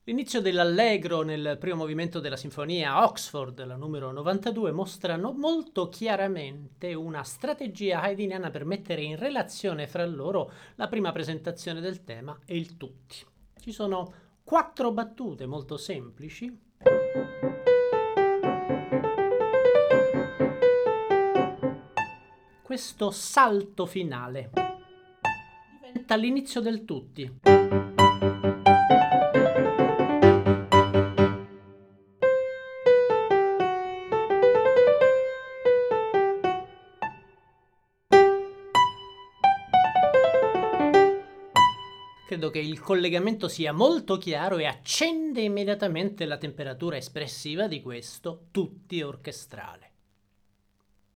L'inizio dell'allegro nel primo movimento della sinfonia Oxford, la numero 92, mostrano molto chiaramente una strategia haydniana per mettere in relazione fra loro la prima presentazione del tema e il tutti. Ci sono 4 battute molto semplici. Questo salto finale diventa l'inizio del tutti. Credo che il collegamento sia molto chiaro e accende immediatamente la temperatura espressiva di questo tutti orchestrale.